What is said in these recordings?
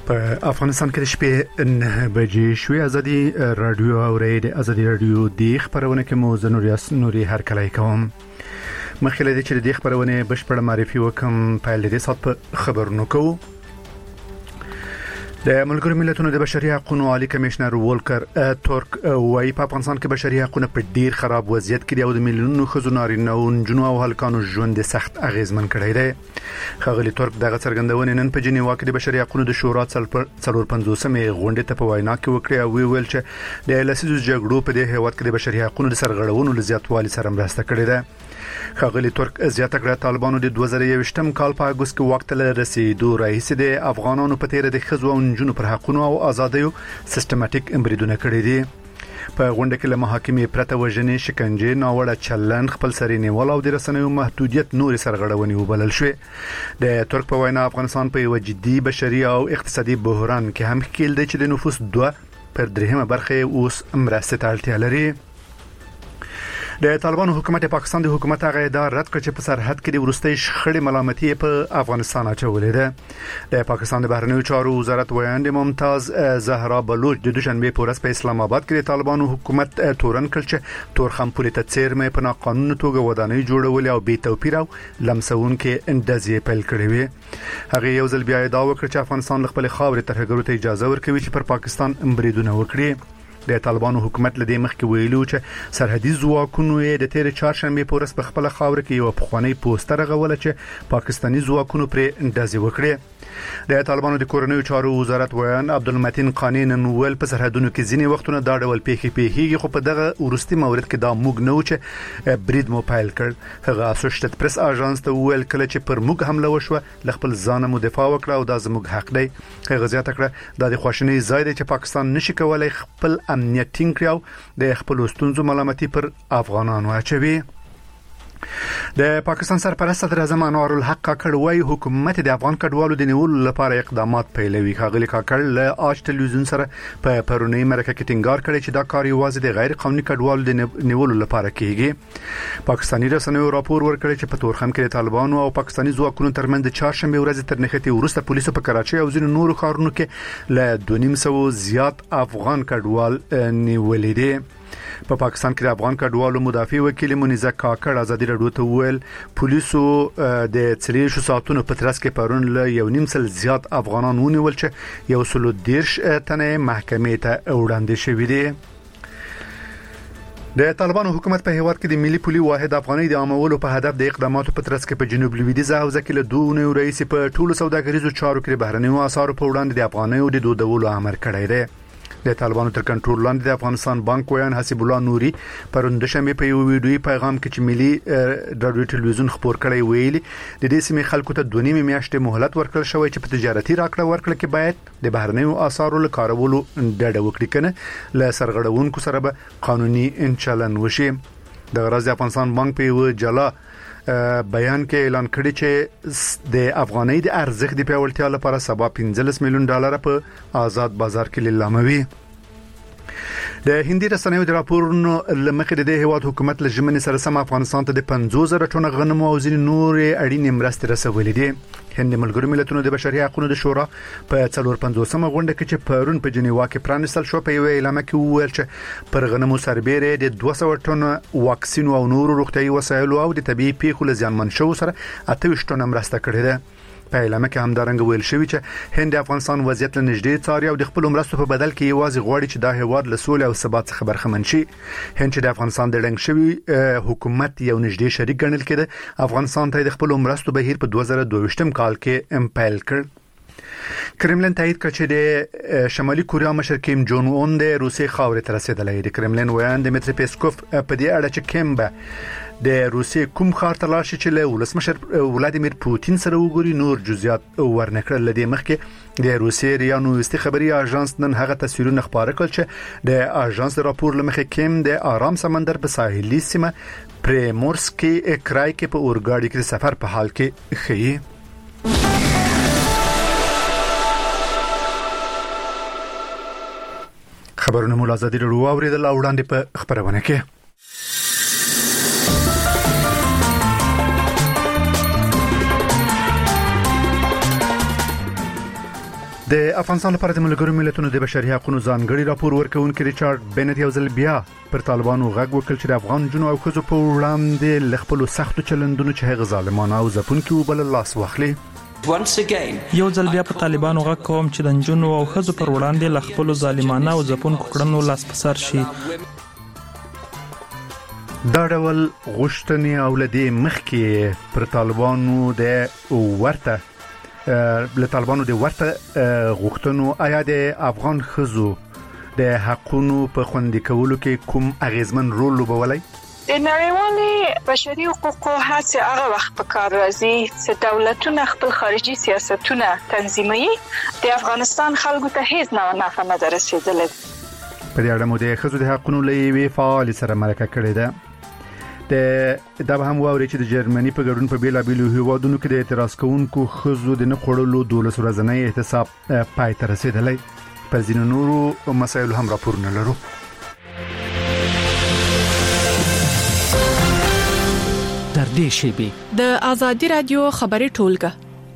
په افغانستان کې د شپې 9 بجې شوې. ازادي رادیو اورید ازادي رادیو د خبرونه کې مو نوري هر کله کوم مخکې د چې د خبرونه بشپړ معرفي وکم په لدې سات په خبرونو کوو. د ملګرو ملتونو د بشري حقوقو عالی کمشنر ولکر تورک وايي په افغانستان کې بشري حقوق په ډیر خراب وضعیت کې دي او د میلیونونو ښځو نارینه او نجونو او هلکانو ژوند سخت اغیزمن کړی دی. خغلی تورک دغه څرګندونه نن په جنیوا کې د بشري حقوقو د شورا 450مې غونډې ته په وینا کې وکړه او ویل چې د لسیزو جګړو په دې هیواد کې د بشري حقوقو د سرغړونو لزیاتوالي سره مرسته کړې ده. خغلی تورک زیاته کړه طالبانو د 2021م کال په اگست کې وخت له رسیدو رئیس د افغانانو په تیر د ښځو او نجونو پر حقوقو او ازادیو سیستماتیک امبریدونه کړی دي. په غونډه کې له محاکمې پرته وژنې، شکنجه، ناوړه چلند، خپل سری نیول او د رسنیو محدودیت نور سرغړونې وبلل شوې. د ترک په وینا افغانستان په یو جدي بشري او اقتصادي بحران کې هم ښکیل دی چې د نفوس 2/3 برخه اوس مرسته ته اړتیا لري. د طالبانو حکومت پاکستان د حکومت هغه اداره رد کړ چې په سرحد کې د ورستۍ شخړې ملامتي په افغانستان اچولې ده. د پاکستان د بهرنیو چارو وزارت ویاند ممتاز زهرا بلوچ د دوشنبه په ورځ په اسلام آباد کې د طالبانو حکومت تورن کړ چې تورخم پولیټ څیرمه په ناقانونه توګه ودانۍ جوړول او بې توپیر او لمسون کې اندازې پیل کړې وي. هغه یو ځل بیا دا وکړ چې افغانستان خپل خاورې ترهګرو ته اجازه ورکوي چې پر پاکستان امبریدونه وکړي. د طالبانو حکومت لدې مخکې ویلو چې سرحدي ځواکونو د تیر چهارشنبه په ورځ په خپل خاور کې یو پخوانی پوسټر غوله چې پاکستانی ځواکونو پر اندازې وکړي. د طالبانو د کورنیو چارو وزارت ویان عبدالمتین قانین نوول په سرحدونو کې ځینې وختونه دا ډول پیښې خو په دغه ورستي مورد کې دا موږ نو چې برید موبایل کړ. هغه اسوسییټډ پریس اژانس ته ویل کله چې پر موږ حمله وشوه لخپل ځان مو دفاع وکړه او دا زموږ حق دی. هغه زیاته کړه دا د خواشنۍ ځای دی چې پاکستان نشي کولای خپل امنیت ټینګ کړي د خپل ستونزو ملامتي پر افغانانو اچوي. د پاکستان سرپرست صدر اعظم انوار الحق کاکړ وايي حکومت د افغان کډوالو د نیولو لپاره اقدامات پیلوي. خغلی کاکړ له آج ټلویزیون سره په پرونی مرکه کې ټینګار کړی چې دا کار یوازې د غیر قانوني کډوالو د نیولو لپاره کیږي. پاکستاني رسنیو راپور ورکړی چې په تورخم کې د طالبانو او پاکستاني ځواکونو ترمنځ د چهارشنبه ورځ تر نښتې وروسته پولیسو په کراچۍ او ځینو نورو ښارونو کې له 250 زیات افغان کډوال نیولې دي. په پاکستان کې د افغان کډوالو مدافع وکیل منیزه کاکړ ازادي راډیو ته ویل پولیسو د 3 ساعتونو په ترڅ کې پرون له 1.5 زیات افغانان ونیول چې 113 تنه محکمې ته وړاندې شوې دي. د طالبانو حکومت په هیواد کې د ملي پولي واحد افغاني د عامولو په هدف د اقداماتو په ترڅ کې په جنوب لویدیځه حوزه کې له دوه رئیس په ټولو سوداګریزو چارو کې بهرنیو اسعارو په وړاندې د افغانیو د دودولو امر کړی دی. د طالبانو تر کنټرول لاندې د افغانستان بانک ویان حسیب الله نوري پرون د شنبه په یو ویډیوي پیغام کې چې ملي رادیو ټلویزیون خبر کړی ویلي د دې سیمې خلکو ته 2.5 میاشتې مهلت ورکړل شوی چې په تجارتي راکړه ورکړه کې باید د بهرنیو اسعارو له کارولو ډډه وکړي کنه له سرغړونکو سره به قانوني چلن وشي. د غرض افغانستان بانک په یو جلا بیان کې اعلان کړی چې د افغانۍ د ارزښت د پیاوړتیا لپاره سبا $15 میلیون په آزاد بازار کې لیلاموي. د هندي رسنیو د راپورونو لمخې د هیواد حکومت له ژمنې سره سم افغانستان ته د 50,000 ټنه غنمو او ځینې نورې اړینې مرستې رسولې دي. هند ملګرو ملتونو د بشري حقوقو د شورا په 450مه غونډه کې چې پرون په جنیوا کې پرانستل شو په یو اعلامیه کې وویل چې پر غنمو سربېره د 200 ټنه واکسین او نورو روغتیايي وسایل او د طبي پیښو له زیانمن شو سره 28 ټنه مرسته کړې ده. په اعلامیه کې همدارنګه ویل شوی چې هند افغانستان وضعیت له نږدې څاري او د خپل مرستو په بدل کې یوازې غواړي چې دا هیواد له سولې او ثبات څخه برخمن شي. هند چې د افغانستان د ډنګ شوی حکومت یو نږدې شریک ګڼل کېده افغانستان ته د خپل مرستو بهیر په 2022م کال کې امپایل کړ. کرملین تایید کړ چې د شمالي کوریا مشر کیم جون اون د روسي خاورې ته رسیدلی دی. کرملین ویان دمیتری پیسکوف په دې اړه چې کیم به د روسي کوم خار ته لاړ شي چې له ولسمشر ولادیمیر پوتین سره وګوري نور جزئیات ورنکړل. لدې مخکې د روسي ریا نووستي خبري اژانس نن هغه تصویرونه خبره کړل چې د اژانس راپور لمخې کیم د آرام سمندر په ساحلي سیمه پریمورسکي کرای کې په اورګاډي کې سفر په حال کې خي. خبرونه مو ازادي راډیو اوریدل وړاندې په خبرونه کې. د افغانستان لپاره د ملګرو ملتونو د بشري حقوقو ځانګړي راپور ورکونکي ریچارډ بینټ یو ځل بیا پر طالبانو غږ وکړ چې د افغان جنو او ښځو په وړاندې لخپل سختو چلندونو چې هغه ظالمانه او ځپونکي وبل لاس واخلي. یو ځل بیا په طالبانو غږ کوم چې د جنو او ښځو پر وړاندې لخپل ظالمانه او ځپونکو کړنو لاس په سر شي. دا ډول غوښتنې او لدې مخکې پر طالبانو د ورته له طالبانو د ورته غوښتنو آیا د افغان ښځو د حقونو په خوندي کولو کې کوم اغیزمن رول لوبولی؟ د نړیوالي بشري حقوقو هڅې هغه وخت په کار راځي چې دولتونه خپل خارجي سیاستونه تنظیموي. د افغانستان خلکو ته هیڅ نفع نه رسیدلی. په دې اړه مو د ښځو د حقونو له یوې فعالې سره مرکه کړې ده. دا به هم واوري چې د جرمني په ګډون په بیلابیلو هیوادونو کې د اعتراض کوونکو ښځو د نه خوړلو 12 ورځنی احتساب پای ته رسیدلی. پر ځینو نورو مسایلو هم راپورونه لرو. در دې شیبې د آزادي رادیو خبري ټولګه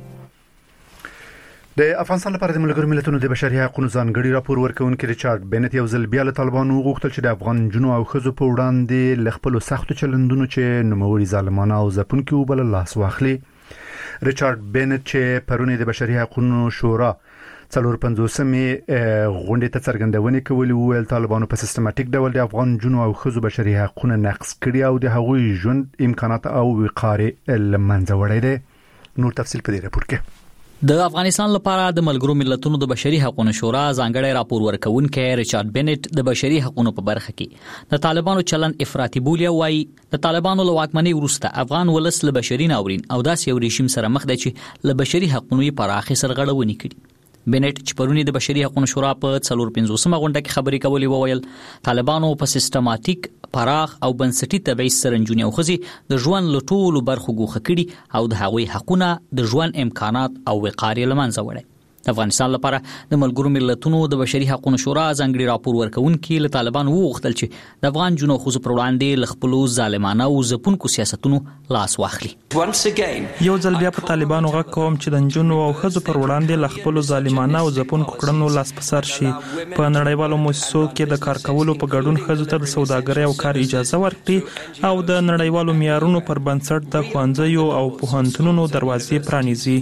د افغانستان لپاره د ملګرو ملتونو د بشري حقوقو ځانګړي راپور ورکونکي ریچارډ بینټ یو ځل بیا له طالبانو غوښتل چې د افغان جنو او ښځو په وړاندې لخپل سختو چلندونو چې نوموړي ظالمانه او ځپونکي وبل لاس واخلي. ریچارډ بینټ چې پرونه د بشري حقوقو شورا 450مې غونډې ته څرګندونې کولې ویل طالبانو په سیستماتیک ډول د افغان جنو او ښځو بشري حقوقو نقض کړي او د هغوی ژوند امکانات او وقار لمنځه وړي دي. نور تفصیل په دې راپور کې. د افغانستان لپاره د ملګرو ملتونو د بشري حقوقو شورا ځانګړی راپور ورکونکي ریچارډ بینټ د بشري حقوقو په برخه کې د طالبانو چلن افراطي بولی وایي د طالبانو له واکمنۍ وروسته افغان ولس له بشري ناورین او داسې یو رژیم سره مخ دی چې له بشري حقوقو پراخه سرغړونې کړي. بینټ چې پرونی د بشري حقوقو شورا په 450مه غونډه کې خبرې کولې وویل طالبانو په سیستماتیک پراخ او بنسټي تبعیض سره نجونې او ښځې د ژوند له ټولو برخو ګوښه کړي او د هغوی حقونه د ژوند امکانات او وقار یې له منځه وړي. د افغانستان لپاره د ملګرو ملتونو د بشري حقوقو شورا ځانګړي راپور ورکونکي له طالبانو وغوښتل چې د افغان جنو ښځو پر وړاندې له خپلو ظالمانه او ځپونکو سیاستونو لاس واخلي. یو ځل بیا په طالبانو غږ کوم چې د جنو او ښځو پر وړاندې له خپلو ظالمانه او ځپونکو کړنو لاس په سر شي. په نړیوالو مؤسسو کې د کار کولو په ګډون ښځو ته د سوداګرۍ او کار اجازه ورکړي او د نړیوالو معیارونو پر بنسټ د ښوونځیو او پوهنتونونو دروازې پرانیزي.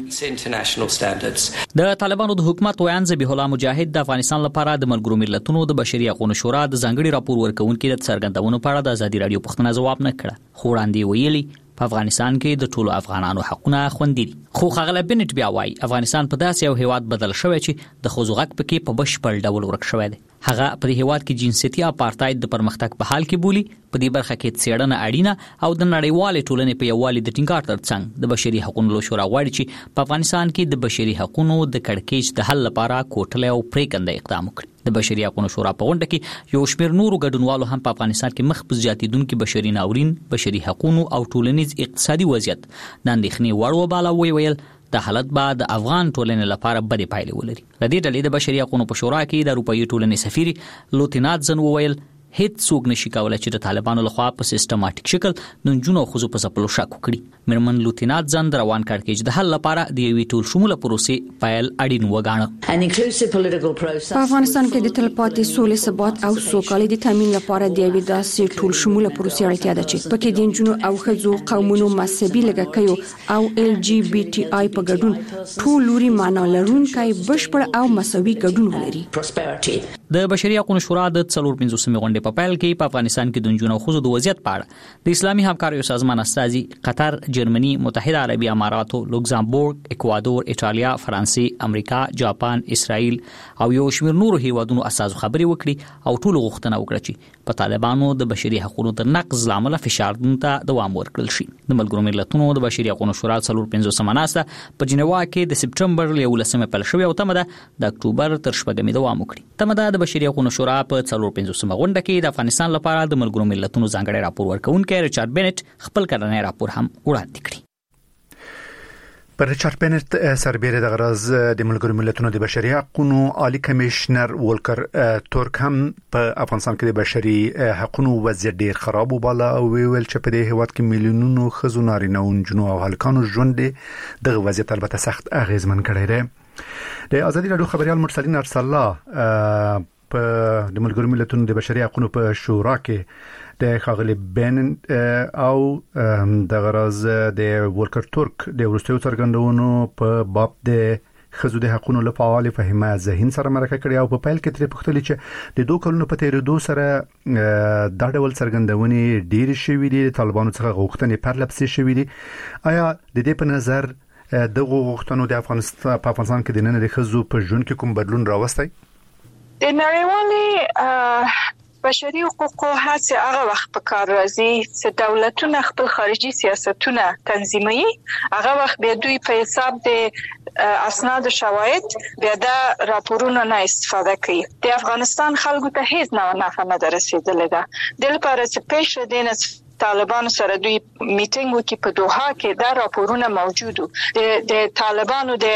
د طالبانو د حکومت ویان ذبیح الله مجاهد د افغانستان لپاره د ملګرو ملتونو د بشري حقوقو شورا د ځانګړي راپور ورکونکي د څرګندونو په اړه د آزادي رادیو پوښتنه ځواب نه کړه. خو وړاندې ویلي په افغانستان کې د ټولو افغانانو حقونه خوندي دي. خو ښاغلی بینټ بیا وایي افغانستان په داسې یو هیواد بدل شوی چې د ښځو غږ پکې په بشپړ ډول ورک شوی دی. هغه په دې هیواد کې جنسیتي اپارټاید د پرمختګ په حال کې بولی. په دې برخه کې څېړنه اړینه او د نړیوالې ټولنې په یووالي د ټینګار ترڅنګ د بشري حقوقو شورا غواړي چې په افغانستان کې د بشري حقوقو د کړکېچ د حل لپاره کوټلې او پریکنده اقدام وکړي. د بشري حقوقو شورا په غونډه کې یو شمېر نورو ګډونوالو هم په افغانستان کې مخ په زیاتېدونکو بشري ناورین، بشري حقوقو او ټولنیز اقتصادي وضعیت د اندېښنې وړ وباله. ویل د حالت به د افغان ټولنې لپاره بدې پایلې ولري. د دې ډلې د بشري حقوقو په شورا کې د اروپایي ټولنې سفیر لوتیناتزن وویل هیڅ څوک نشي کولای چې د طالبانو لخوا په سیستماتیک شکل د نجونو او ښځو په ځپلو شک وکړي. میرمن لوتیناتزن د روان کړکېچ د حل لپاره د یوې ټول شموله پروسې پیل اړین وګاڼه. په افغانستان کې د تلپاتې سولې، ثبات او سوکالۍ د تامین لپاره د یوې داسې ټول شموله پروسې اړتیا ده چې پکې د نجونو او ښځو، قومونو، مذهبي لږکیو او LGBT په ګډون ټول لوري معنا لرونکي بشپړ او مساوي ګډون ولري. د بشري حقوقو شورا د 450مې غونډې په پیل کې په افغانستان کې د نجونو او ښځو د وضعیت په اړه د اسلامي همکاریو سازمان استازي قطر، جرمني، متحده عربي اماراتو، لوکزامبورګ، اکوادور، ایټالیا، فرانسې، امریکا، جاپان، اسرائیل او یو شمېر نورو هیوادونو اساسو خبرې وکړي او ټول غوښتنه وکړه چې په طالبانو د بشري حقوقو د نقض لامل فشار ته دوام ورکړل شي. د ملګرو ملتونو د بشري حقوقو شورا 450مه ناسته په جنیوا کې د سپټمبر 11 پیل شوې او تمه ده د اکتوبر تر 4 دوام وکړي. تمه ده د بشري حقوقو شورا په 450مه غونډه کې د افغانستان لپاره د ملګرو ملتونو ځانګړي راپور ورکونکي ریچارډ بینټ خپل کړنی راپور هم وړاندې کړی. پر ریچارډ بینټ سربېره د غرض د ملګرو ملتونو د بشري حقوقو عالی کمشنر وولکر تورک هم په افغانستان کې د بشري حقوقو وضعیت ډیر خراب وباله او ویل چې په دې هیواد کې میلیونونو ښځو، نارینه او نجونو او هلکانو ژوند دغه وضعیت البته سخت اغیزمن کړی دی. د ازادي راډیو خبريال مرسلین ارسل الله په د ملګرو ملتونو د بشري حقوقو په شورا کې د خاغلی بن او د غرض د وولکر تورک د ورستیو څرګندونو په باب د خزو د حقوقو له فعال فهمه ذهن سره مرکه کړی او په پیل کې تر پختلی چې د 2 کلونو په تیریدو سره د ډول څرګندونې ډیر شوې دي طالبانو څخه غوښتنې پرلپسې شوې دي آیا د دې په نظر دغه غوښتنو د افغانستان کې د نن د خزو په ژوند کې کوم بدلون راوستي د نړیوالې بشري حقوقو هڅه هغه وخت په کار راځي چې دولتونه خپل خارجي سیاستونه تنظیموي هغه وخت به دوی په حساب د اسناد شواهد بیا د راپورونو نه استفاده کوي د افغانستان خلکو ته هیڅ نه رسیدلې ده د لپاره چې پېښه دینه طالبانو سره دوی میټینګ وکړي په دوحه کې دا راپورونه موجودو د طالبانو د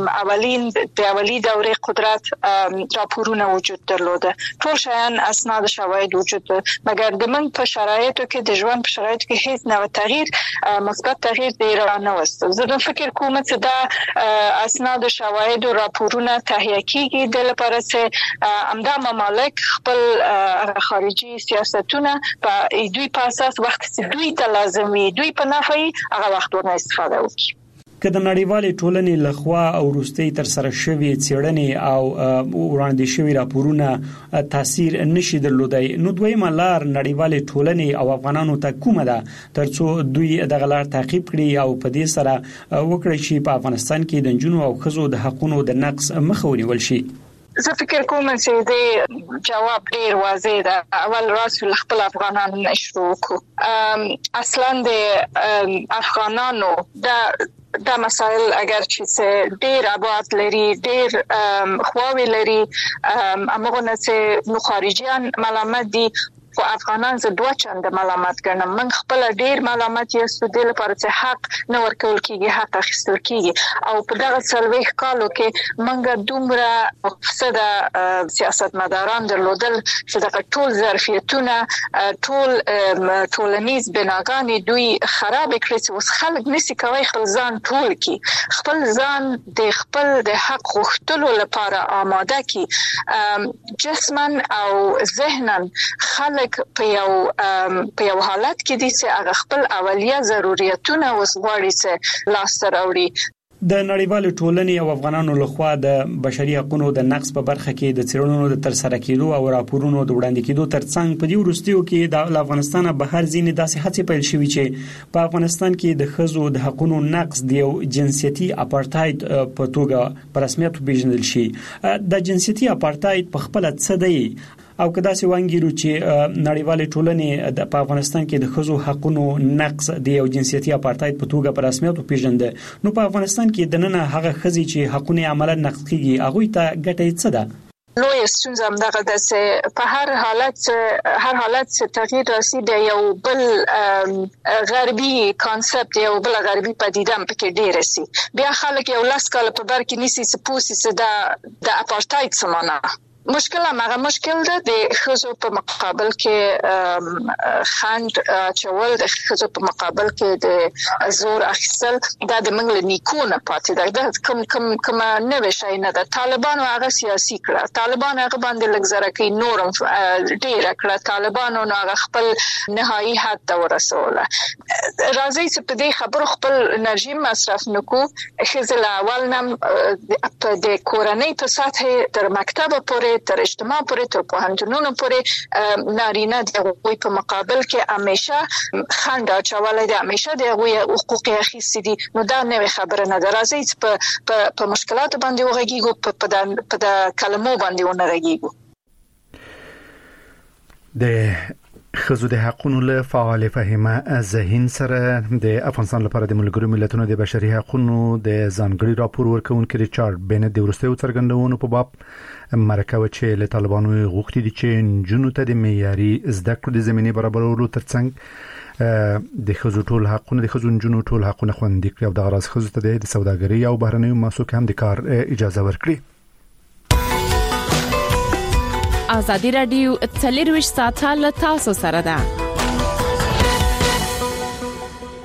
اولی دورې قدرت راپورونه وجود درلوده ټول شیان اسناد شواهد وجود مګر د من په شرایطو کې د ژوند په شرایطو کې هیڅ نوې تغییر مثبت تغییر د ایران نه وست زه فکر کوم چې دا اسناد شواهد او راپورونه تهیه کیږي د لپاره چې امدا ممالک خپل خارجي سیاستونه په دوی په اساس وخت چې دوی ته لازم وي دوی په نفعي هغه وخت ورنه استفاده وکړي که د نړیوالې ټولنې لخوا او روستي تر سره شوی څېړنې او وړاندې شوی راپورونه تاثیر نشي درلودای نو دویمه لار نړیوالې ټولنې او افغانانو ته کومه ده ترڅو دوی دغه لار تعقیب کړي او په دې سره وکړي چې په افغانستان کې د جنونو او خزو د حقوقو د نقص مخه ونیول شي زه فکر کوم چې د جواب ډیر واضح ده اول راسل خپل افغانانو نشو کو اصلا د افغانانو دا مسائل اگر چې ډیر ابعاد لري ډیر خواوې لري امغه نه نو خارجيان ملامت دي خو افغانان زه دوه چنده ملامت ګڼم من خپل ډیر ملامت یې د لپاره چې حق نه ورکول کیږي حق اخیستل کیږي او په دغه سلويخ کالو کې منګه دومره فساد سیاستمداران درلودل چې دغه ټول ظرفیتونه ټول ټولنیز بناګانی دوی خراب کړی چې اوس خلک نسی کوي خپل ځان ټول کی خپل ځان د خپل د حق غوښتلو لپاره آماده کی جسمن او ذهنن خلک په یو حالت کې دي چې هغه خپل اولیه ضرورتونه وسغواړي چې لاس راوړي د نړیوال ټولنې او افغانانو لخوا د بشري حقوقو د نقص په برخه کې د څېړنو د تر سره کېدو او راپورونو د وړاندې کېدو ترڅنګ په دې ورستیو کې د افغانستان بهر ځینې داسې هڅې پیل شوې چې په افغانستان کې د خزو د حقوقو نقص د یو جنسيتي اپارټاید په توګه په رسمیت پیژندل شي د جنسيتي اپارټاید په خپل څه دی او کدا سي وانګیرو چې نړیوالې ټولنې په افغانستان کې د خزو حقوقو نقص د یو جنسيتي اپارټاید په توګه په رسمیت پیژنده نو په افغانستان کې د نن هغه خزي چې حقوقو عملا نقض کیږي هغه ته ګټه څه ده نو ستونزه هم دغه د چې په هر حالت چې تغییر راسي د یو بل غربي کانسپټ یو بل غربي پدیده پکې ډیر سي بیا خلک یو لاس کال په بر کې نسی سپوسی چې د اپارټاید سمانه مشکل ده د خزو په مقابل کې خند چول د خزو په مقابل کې د زور اخیستل دا د منګل نیکونه پاتې ده کوم نه وشي نه د طالبانو هغه سیاسي کړه طالبان هغه باندې لګزره کوي نورم ډیر کړه طالبانو هغه خپل نهایی حد ته ورسوله راځي چې په دې خبرو خپل انرژي مصرف نکو خزل اول نم د کورنۍ په سطح تر مکتب پورې تر اجتماع پورې تر پوهنتونونو پورې نارینه د غوي په مقابل کې همیشه خند اچولای دي همیشه د غوي حقوق اخیستي دي نو دا نه خبره نه درازي په مشکلات باندې وغږیږي په د کلمو باندې ونرګیږي د خزو د حقوقو له فعال فهمه ذهن سره د افغانستان لپاره د ملګرو ملتونو د بشري حقوقو د ځانګړي راپور ورکونکو ریچارډ بنت د ورستیو څرګندونو په باب مرکه چې له طالبانو غوښتي دي چې جنونو ته د معیاري زده کړو د زميني برابرولو ترڅنګ د خزو ټول حقوقونه د خزو جنونو ټول حقوقونه خوندي کړي او د غراض خزو ته د سوداګرۍ او بهرنیو مسوک هم د کار اجازه ورکړي ازادي رادیو 24 ساعته له تاسو سره ده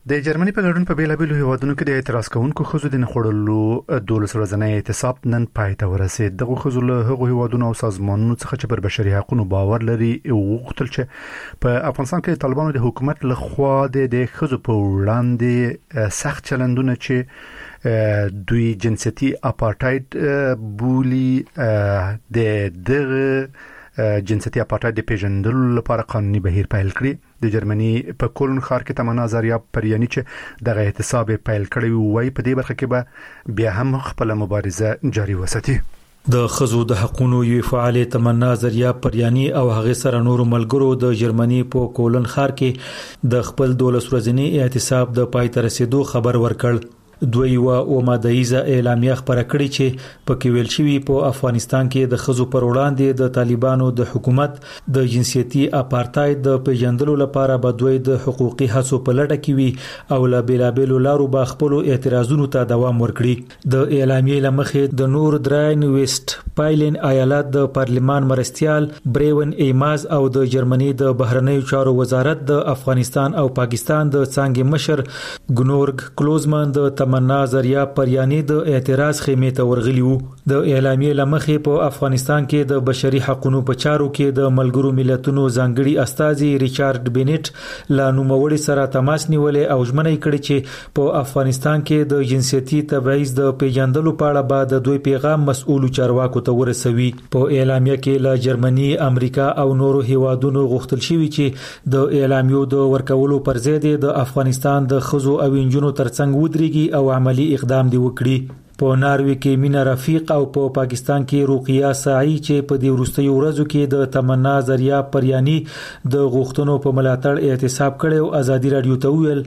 د جرمني په ګډون په بیلابیلو هیوادونو کې د اعتراض کوونکو خزو د نخړلو 12 ورځې اعتصاب نن پای ته ورسید. دغه خزو له هغو هیوادونو او سازمانونو څخه چې پر بشري حقوقو باور لري وغوښتل چې په افغانستان کې طالبانو د حکومت له خوا د خزو په وړاندې سخت چلندونه چې دوی جنسيتي اپارټاید بولی د دغه جنسيتي اپارټاید د پیژندلو لپاره قانوني بهیر پیل کړی. د جرمني په کولن ښار کې تمنا زریاب پریانی چې دغه اعتصاب پیل کړی وای په دې برخه کې به بیا هم خپل مبارزه جاری وساتي. د خزو د حقوقو یو فعال تمنا زریاب پریانی او هغه سره نور ملګرو د جرمني په کولن ښار کې د خپل 12 ورځې اعتصاب د پای ته رسیدو خبر ورکړ. دوی او مادهیزه اعلامیه خبره کړې چې په کې ویل شوی په افغانستان کې د خزو پر وړاندې د طالبانو د حکومت د جنسيتي اپارټاید د پیژندلو لپاره به دوی د حقوقي هڅو په لټه کې وي او لا بیلابیلو لارو به خپل اعتراضونو ته دوام ورکړي. د اعلامیه لمخې د نور دراین ویسټ پایلن ایالت د پارلمان مرستيال بریون ایماز او د جرمني د بهرنیو چارو وزارت د افغانستان او پاکستان د څنګه مشر ګنورګ کلوزمن د تمنا زریاب پریانی د اعتراض خیمه ته ورغلی وو. د اعلامیه لمخې په افغانستان کې د بشري حقوقو په چارو کې د ملګرو ملتونو ځانګړي استاذي ریچارډ بینټ لا نوموړي سره تماس نیولې او ژمنه کړې چې په افغانستان کې د جنسيتي تبعیض د پیژندلو په اړه بعد د دوی پیغام مسؤل چارواکو ته ورسوي. په اعلامیه کې له جرمني، امریکا او نورو هیوادونو غوښتل شوی چې د اعلامیو د ورکولو پر ضد د افغانستان د خزو او انجونو ترڅنګ ودرېږي او عملی اقدام دی وکړي. په ناروی کې مینا رفیق او په پاکستان کې روقیه ساعی چې په دې وروستیو ورځو کې د تمنا زریاب پریانی د غوښتنو په ملاتړ اعتصاب کړي او ازادي رادیو ته ویل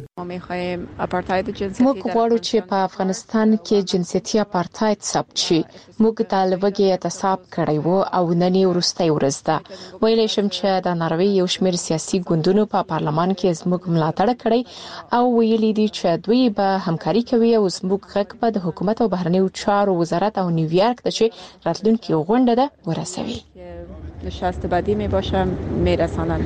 موږ غواړو چې په افغانستان کې جنسيتي اپارټاید ثبت شي. موږ طالبګي اعتصاب کړی وو او نن یې وروستۍ ورځ ده. ویلې شم چې د ناروی یو شمېر سیاسي ګوندونو په پارلمان کې زموږ ملاتړ کړی او ویلي دي چې دوی به همکاري کوي او زموږ غږ په د حکومت او بهرنیو چارو وزارت او نیویورک ته چې راتلونکي غونډه ده ورسوي. نشست بعدی می باشم میرسانم.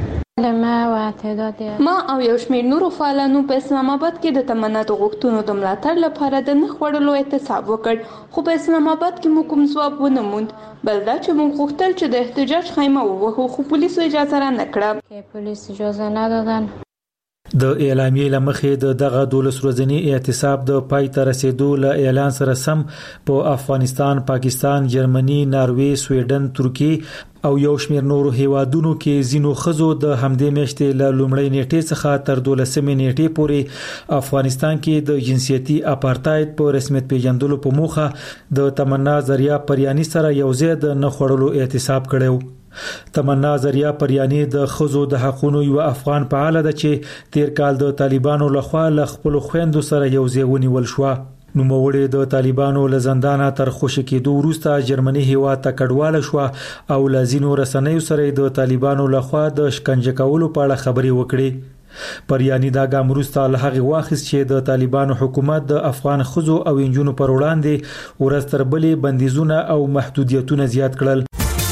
ما او یو شمېر نورو فعالانو په اسلام آباد کې د تمنا د غوښتنو د ملاتړ لپاره د نخوړلو اعتصاب وکړ، خو په اسلام آباد کې موږ کوم ځواب ونه موند. بل دا چې موږ غوښتل چې د احتجاج خیمه ووهو، خو پولیسو اجازه را نه کړه. پولیس اجازه نه دادن. د اعلامیه لمخې د دغه 12 ورځې اعتصاب د پای ته رسیدو له اعلان سره سم په افغانستان، پاکستان، جرمني، ناروی، سویډن، ترکیه او یو شمېر نورو هیوادونو کې زینو خزو د همدې میاشتې له لومړۍ نیټې څخه تر 12مې نیټې پورې افغانستان کې د جنسيتي اپارټاید په رسمیت پیژندلو په موخه د تمنا زریاب پریانی سره یو ځای د نخوړلو اعتصاب کړو. تمنا زریاب پریانی د خزو د حقوقو یو افغان فعال ده چې تیر کال د طالبانو لخوا ل خپل خويندو سره یو ځای ونیول شو. نوموړی د طالبانو له زندانه تر خوشی کېدو وروسته جرمني هیواد ته کډواله شو او لازینو رسنیو سره د طالبانو لخوا د شکنجه کولو په اړه خبري وکړي. پریانی دا ګام وروسته له هغه واخیست چې د طالبانو حکومت د افغان خزو او انجونو پر وړاندې ورځ تر بلې بندیزونه او محدودیتونه زیات کړل.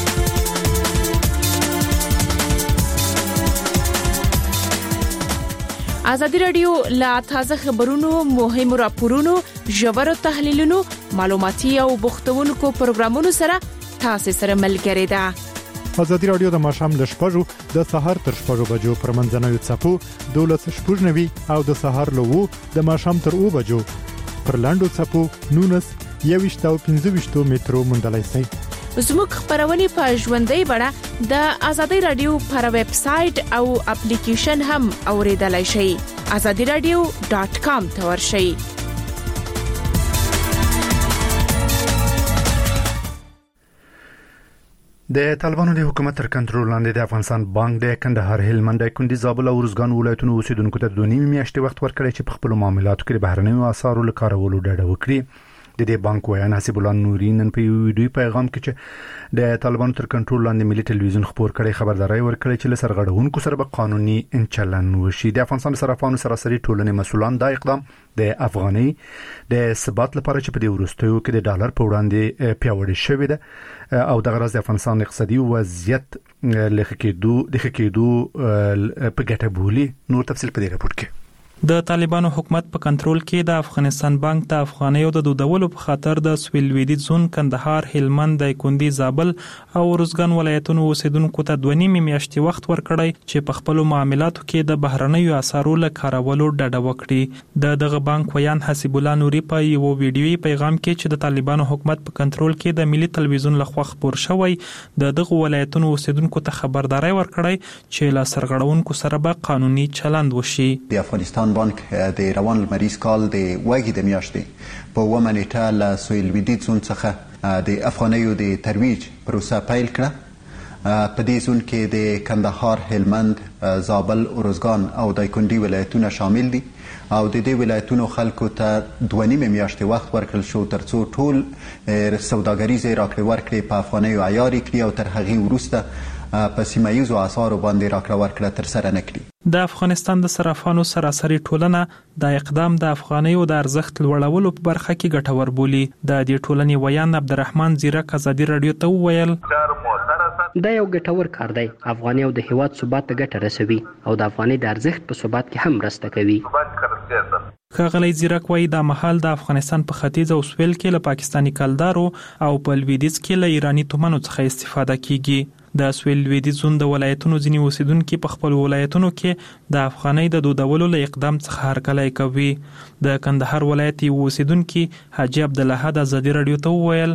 ازادي رادیو لا تازه خبرونو، مهمو راپورونو، ژورو تحلیلونو، معلوماتي او بوختونکو پروګرامونو سره تاسو سره ملګری ده. ازادي رادیو د ماشام ل شپږو د سهار تر شپږو بجو پر منځنوي چپو 12:90 او د سهار له 2 د ماشام تر 2 بجو پر لاندو چپو 19 او 15 مترو مندلای سي. زموږ خبرونه په ژوندۍ بڼه د ازادي رادیو پر ویب سټ او اپلیکیشن هم اوریدلای شئ. azadiradio.com ته ورشئ. د طالبانو د حکومت تر کنټرول لاندې د افغانستان بانک د کندهار، هلمند، کندوز، زابل او ارزګان ولایتونو اوسیدونکو ته 2.5 میاشتې وخت ورکړی چې په خپل معاملاتو کې بهرنیو اسعارو لکارولو ډډه وکړي. د دې بانک ویان حسیب الله نوري نن په یو ویډیو پیغام کې چې د طالبانو تر کنټرول لاندې ملي ټلویزیون خبر کړي خبرداري ورکړي چې لسرغړونکو سره به قانوني انچلن وشي. د افغانستان صرافانو سراسري ټولنې مسولان دا اقدام د افغاني د ثبات لپاره چې په دې ورستیو کې د ډالر په وړاندې پیاوړی شوی ده او د غرض د افغانستان اقتصادي وضعیت لخوا کېدو په ګټه بولي. نور تفصیل په دې راپور کې. د طالبانو حکومت په کنټرول کې د افغانستان بانک د افغانیو د دودولو په خاطر د سویل لویدیځ زون کندهار، هلمند، دایکندي، زابل او روزګان ولایتونو اوسیدونکو ته 2.5 میاشتې وخت ورکړی چې په خپل معاملاتو کې د بهرنیو اسعارو له کارولو ډډه وکړي. دغه بانک ویان حسیب الله نوري په یو ویډیويي پیغام کې چې د طالبانو حکومت په کنټرول کې د ملي تلویزیون لخوا خبر شوی دغه ولایتونو اوسیدونکو ته خبرداري ورکړی چې لا سرغړونکو سره به قانوني چلند وشي. د افغانستان بانک د روان لمریز کال د وګړي د میاشتې په 1 نیټه له سویل لویدیځ زون څخه د افغانیو د ترویج پروسه پیل کړه. په دې زون کې د کندهار، هلمند، زابل، روزګان او دایکندي ولایتونه شامل دي او د دې ولایتونو خلکو ته 2.5 میاشتې وخت ورکړل شو ترڅو ټول سوداګریزې راکړې ورکړې په افغانیو عیار کړي او تر هغې وروسته په سیمایي اسعارو باندې راکړه ورکړه ترسره نه کړي. د افغانستان د صرافانو سراسري ټولنه د اقدام د افغانیو د ارزښت لوړولو په برخه کې ګټور بولي. د دې ټولنې ویان عبدالرحمن زیرک ازادي رادیو ته وویل دا یو ګټور کار دی. افغانیو د هیواد ثبات ته ګټه رسوي او د افغاني د ارزښت په ثبات کې هم مرسته کوي. ښاغلی زیرک وایي دا مهال د افغانستان په ختیځ او سویل کې له پاکستاني کلدارو او په لویدیځ کې له ایراني تومنو څخه استفاده کیږي. د سویل لویدیځ زون د ولایتونو ځینې اوسیدونکي په خپل ولایتونو کې د افغانۍ د دودولو له اقدام څخه هرکلی کوي. د کندهار ولایت یو اوسیدونکي حاجي عبدالله د ازادي رادیو ته وویل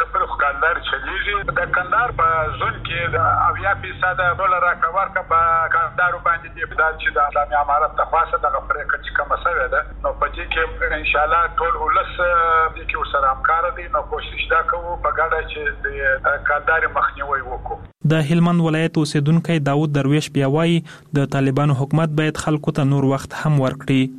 د کندهار په زون کې د 80% ډالر راکورکه په کندهار باندې دی چې د اسلامي امارت د خاصه د غفرې چې کوم سوي ده نو په دې کې ان شاء الله ټول ولس دې کې سره همکار دي نو کوشش دا کوو په ګډه چې د کندهار مخنیوي وکړو. د هلمند ولایت اوسیدونکي داود درویش بیا وایي د طالبانو حکومت باید خلکو ته نور وخت هم ورکړي.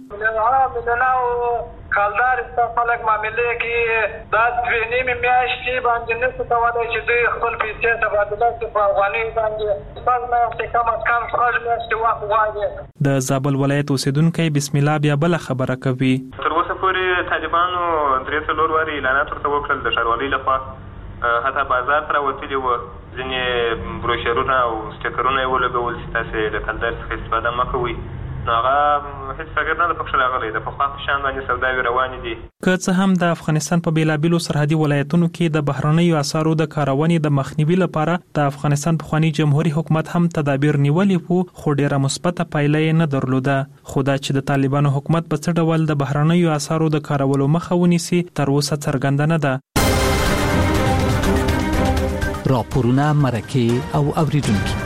کالدار خلک معاملې کې دا 2.5 میاشتې باندې نشي کولای چې دوی خپل پیسې تبادله کړي په افغانۍ باندې پس میاشتې کم از کم 3 میاشتې وخت غواړي. د زابل ولایت اوسیدونکي بسم الله بیا بل خبره کوي. تر اوسه پورې طالبانو 3 واری اعلانات ورته وکړل د ښاروالۍ لخوا حتی بازار ته راوتلي وو ځینې بروشرونه او سټیکرونه یې ولګول چې تاسې د کلدار څخه استفاده مه کوئ. نو هغه هیڅ فکر نه د پښه راغلی د پخوا په شان باندې سوداوي روانې دي. که څه هم د افغانستان په بیلابیلو سرحدي ولایتونو کې د بهرنیو اسعارو د کارونې د مخنیوي لپاره د افغانستان پخوانی جمهوریت حکومت هم تدابیر نیولې وو خو ډیره مثبته پایله یې نه درلوده. خو دا چې د طالبانو حکومت په څه ډول د بهرنیو اسعارو د کارولو مخه ونیسي تر اوسه څرګنده نه ده. راپورونه مرکه او اوریدونکو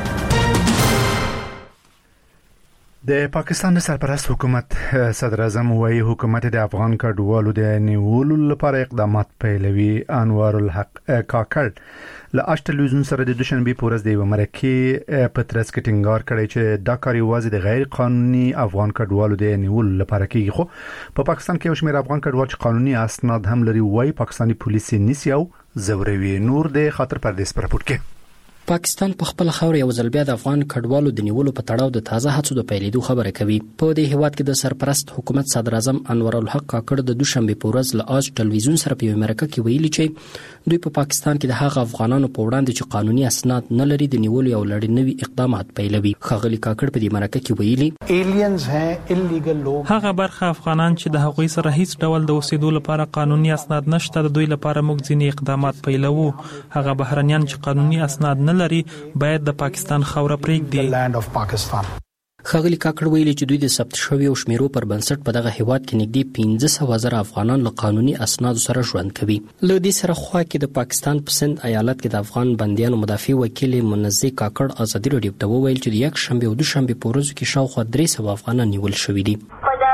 د پاکستان سرپرست حکومت صدر اعظم وايي حکومت د افغان کډوالو د نیولو لپاره اقدامات پیلوي. انوار الحق کاکړ له اشتلوزن سره د دوشنبه په ورځ د یو مرکه په ترڅ کې ټینګار کړی چې دا کار یوازې د غیر قانوني افغان کډوالو د نیولو لپاره کیږي. خو په پاکستان کې یو شمېر افغان کډوال چې قانوني اسناد هم لري وايي پاکستاني پولیس نیسي او زوروي. نور د خاطر پردیس پر راپور کې پاکستان په خپل خاور یو ځل بیا د افغان کډوالو د نیولو په تړاو د تازه هڅو د پیلېدو خبره کوي. په دې هیواد کې د سرپرست حکومت صدر اعظم انور الحق کاکړ د دوشنبه په ورځ له آج ټلویزیون سره په مرکه کې ویلي چې دوی په پاکستان کې د هغه افغانانو په وړاندې چې قانوني اسناد نه لري د نیولو یو لړنوي اقدامات پیلوي. خغلی کاکړ په دې مرکه کې ویلي ایلینز ہیں انلیګل لوګ هغه برخه افغانان چې د هغوی سره هیڅ ډول د اوسېدو لپاره قانوني اسناد نشته د دوی لپاره موږ ځینې اقدامات پیلوو. هغه بهرنیان چې قانوني اسناد نه لري باید د پاکستان خاوره پرېږدي. خغلی کاکړ ویلي چې دوی د ثبت شوی او شمیرو پر بنسټ په دغه هیواد کې نږدې 15,000 افغانان له قانوني اسنادو سره ژوند کوي. له دې سره خوا کې د پاکستان په سند ایالت کې د افغان بندیانو مدافع وکیل منزه کاکړ ازادي رادیو ته وویل چې د یک شنبه او دوشنبه په ورځو کې شاوخوا 300 افغانان نیول شوي دي.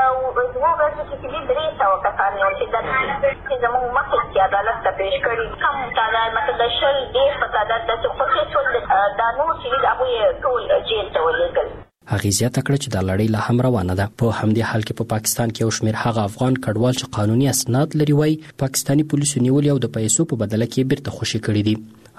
زموږ مخکې چې عدالت ته پیش کړي کوم تعداد مطلب د شل ډېر په تعداد د څو دا نور چې هغوی ټول جیل ته ولېږل. هغې زیاته کړه چې دا لړۍ لا هم روانه ده. په همدې حال کې په پاکستان کې یو شمېر هغه افغان کډوال چې قانوني اسناد لري وایي پاکستاني پولیسو نیولي او د پیسو په بدله کې بیرته خوشي کړي دي.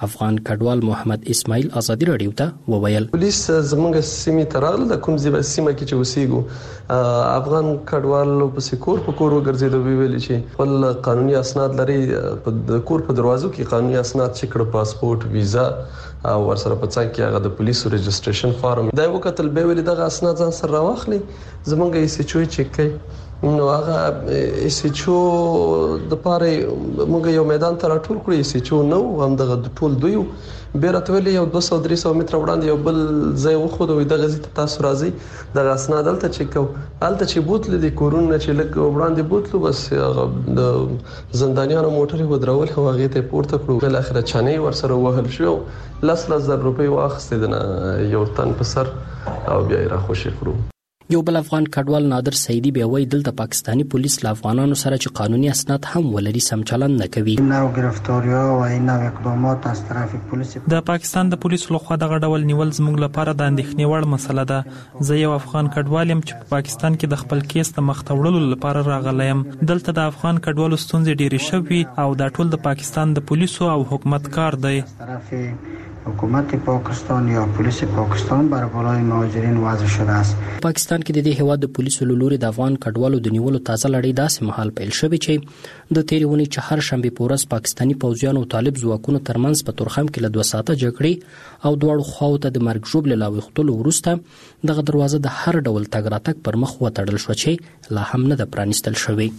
افغان کډوال محمد اسماعیل ازادي رادیو ته وویل پولیس زمونږ سیمې ترال د کوم ځای سیمه کې چې اوسېګو افغان کډوال په سکور په کور وګرځیدو ویل چې خپل قانوني اسناد لري په کور په دروازو کې قانوني اسناد چې کړه پاسپورت ویزا او ورسره په څنګ کې هغه د پولیسو رجسټریشن فارم دا یو کتل به ویل دغه اسناد ځان سره راوخلي زمونږ یې سچوي چک کوي نو هغه سچو د پاره موږ یو میدان ته راټول کړی سچو نو هم دغه ټول دوی بیرته ویل یو 200-300 متر وړاندې یو بل ځای وخوده وي دغه ځای تاسو راځي د اسناد دلته چک کو الته چې بوتل د کورونه چې لګ وړاندې بوتلو بس د زندانیانو موټر ودرول خو هغه ته پورته کړو بل اخر چانه ورسره وهل شو 10,000 روپۍ واخستې دنه یو تن په سر او بیا را خوشی کړو. یو بل افغان کډوال نادر سعیدی بیا وایي دلته پاکستانی پولیس له افغانانو سره چې قانوني اسناد هم ولري سم چلند نه کوي. نو گرفتاری‌ها و این اقدامات از طرف پلیس د پاکستان د پولیسو لخوا دغه ډول نیول زموږ لپاره د اندېښنې وړ مسله ده. زه یو افغان کډوال یم چې په پاکستان کې د خپل کیس د مخ ته وړلو لپاره راغلی یم. دلته د افغان کډوالو ستونزې ډېرې شوي او دا ټول د پاکستان د پولیسو او حکومت کار دی. حکومت پاکستان یا پولیس پاکستان بر بالای مهاجرین وضع شده است. پاکستان کې د دې هواد د پولیسو لوري د افغان کډوالو د نیولو تازه لړۍ داسې مهال پیل شوې چې د تیرې ونې چهار شنبه په ورځ پاکستانی پوځیانو او طالب ځواکونو ترمنځ په تورخم کې له 2 ساعته جګړې او دواړو خواو ته د مرګ ژوبل لاوښتلو وروسته دغه دروازه د هر ډول تګ راتګ پر مخ وتړل شو چې لا هم نه د پرانیستل شوې.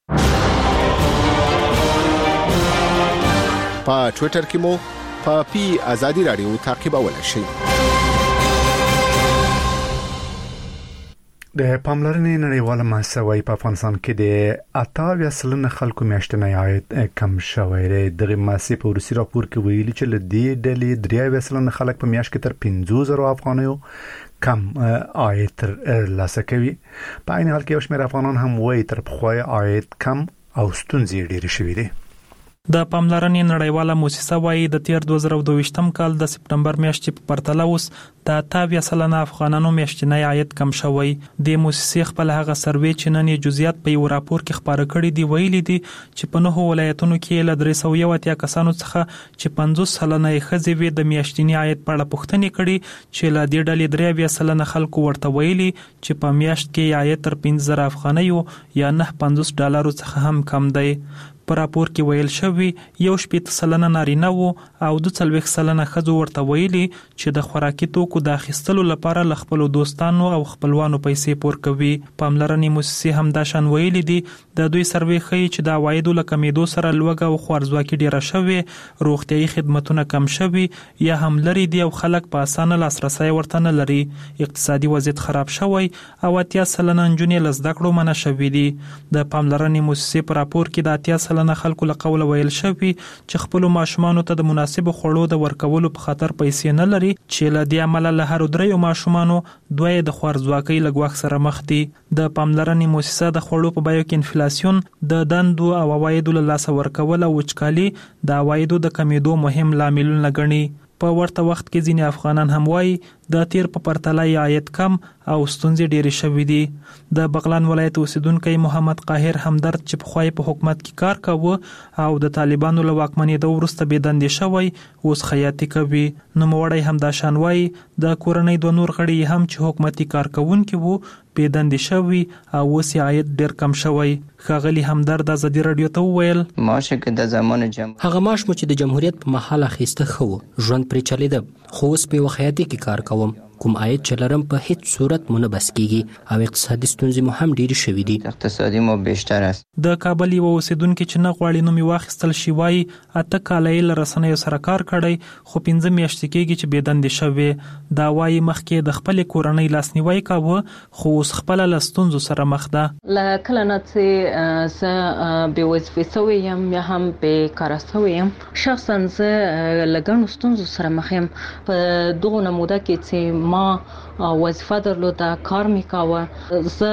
په ټوئیټر کې مو پاپی ازادي رادیو تعقیبولای شئ. د پاملرنې نړیواله مؤسسه په افغانستان کې د 28% خلکو میاشتنی عاید کم شوی دی. دغه مؤسسې په روسي راپور کې ویلي چې له دې ډلې 3% خلک په میاشت کې تر 50,000 افغانیو کم عاید تر لاسه کوي. په عین حال کې یو شمېر افغانان هم وایي تر پخوای عاید کم او ستونزې ډېرې شوې دي. د پاملرنې نړیواله مؤسسه وايي د تیر 2022م کال د سپتمبر میاشتې په پرتله اوس د 28% افغانانو میاشتنی عاید کم شوی. د مؤسسې خپل هغه سروې چې نن یې جزئیات په یو راپور کې خبره کړي دی ویلي دي چې په 9 ولایتونو کې له 380 کسانو څخه چې 50% یې ښځې وي د میاشتنی عاید په اړه پوښتنې کړي چې له دې ډلې 23% خلکو ورته ویلي چې په میاشت کې عاید تر 50,000 افغانیو یا $950 څخه هم کم دی. په راپور کې ویل شوی 1% نارینه وو او 42% ښځو ورته ویلي چې د خوراکي توکو د اخیستلو لپاره ل خپل دوستانو او خپلوانو پیسې پور کوي. پاملرنې مؤسسې هم دا شان ویلي دي د دوی سروې ښیي چې د عوایدو له کمیدو سره لوږه او خوارځواکي ډیره شوې، روغتیايي خدماتونه کم شوي یا هم لري دي او خلک په اسانه لاسرسي ورته نه لري. اقتصادي وضعیت خراب شوی او 80% نجونې له زده کړو منع شوې دي. د پاملرنې مؤسسې په راپور کې د 80% خلکو له قوله ویل شوی چې خپل ماشومانو ته د مناسب خوړو د ورکولو په خاطر پیسې نه لري چې له دې عمله له هر 3 ماشومانو 2 د خوارځواکۍ له ګواښ سره مخ دي. د پاملرنې مؤسسه د خوړو په بیو کې انفلیسیون د دندو او عوایدو له لاسه ورکول او وچکالي د عوایدو د کمیدو مهم لاملونه ګڼي. په ورته وخت کې ځینې افغانان هم وایي د تیر په پرتله عاید کم او ستونزې ډېرې شوې دي. د بغلان ولایت اوسیدونکی محمد قاهر همدرد چې پخوای په حکومت کې کار کاوه او د طالبانو له واکمنېدو وروسته بېدندې شوی اوس خیاطي کوي. نوموړی هم دا شان وایي د کورنۍ 2 نور غړي هم چې حکومتي کارکونکي وو بېدندې شوي او اوس عاید ډېر کم شوی. ښاغلي همدرد ازادي رادیو ته وویل معاش کې د زمانه هغه معاش مو چې د جمهوریت په مهال اخیسته خو ژوند پرې چلیده خو اوس په خیاطي کې کار کوم کوم عاید چې لرم په هیڅ صورت مونږ بس کیږي او اقتصادي ستونزې مو هم ډېرې شوې دي. اقتصادي مو بیشتر است. د کابل یو اوسیدونکو چې نه غواړي نو می واخیستل شي وای 8 کالای له رسنیو سره کار کړی خو 15 میاشتې کېږي چې بېدندې شوی. دا وایي مخکې د خپل کورنۍ لاسنیوي کاوه خو اوس خپل لستونزو سره مخ ده. ل کله نه چې ز به وظیفه سوی یم یا هم به کار سوی یم شخصا ز لګڼو ستونزو سره مخ یم. په دغه نموده کې چې ما وظیفه درلوده کار میکاوه زه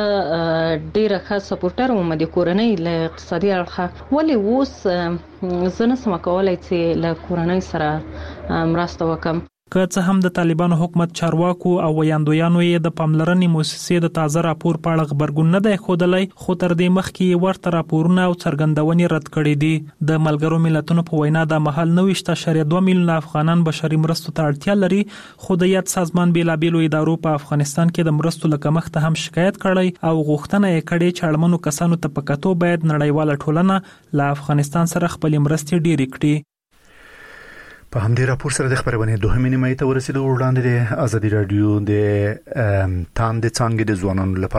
ډیره ښه سپورټر وم د کورنۍ له اقتصادي اړخه ولی اوس زه نسم کولای چې له کورنۍ سره مرسته وکم. که څه هم د طالبانو حکومت چارواکو او ویاندویانو یې د پاملرنې مؤسسې د تازه راپور په اړه خبرګون نه دی ښودلی، خو تر دې مخکې ورته راپورونه او څرګندونې رد کړي دي. د ملګرو ملتونو په وینا د مهال 9.2 میلیونه افغانان بشري مرستو ته اړتیا لري، خو د یاد سازمان بیلابیلو ادارو په افغانستان کې د مرستو له کمښت هم شکایت کړی او غوښتنه یې کړې چې اړمنو کسانو ته په کتو باید نړیواله ټولنه له افغانستان سره خپل مرستې ډېرې کړي. په همدې راپور سره د خبرونه دوه نیمه ته ورسېدو. وړاندې د ازادي رادیو د تاند څنګه د ځوانانو لپاره